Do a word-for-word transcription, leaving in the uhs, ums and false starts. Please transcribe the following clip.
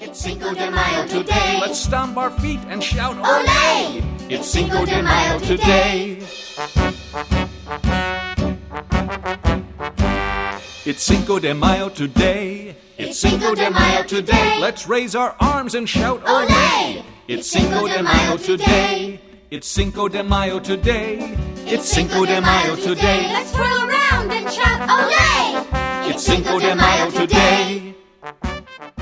It's Cinco de Mayo today. Let's stomp our feet and shout, Olé! It's Cinco de Mayo today. It's Cinco de Mayo today. It's Cinco de Mayo today. Let's raise our arms and shout, Olé! It's Cinco de Mayo today. It's Cinco de Mayo today. It's Cinco de Mayo today. Let's twirl around and shout, Olé! It's Cinco de Mayo today.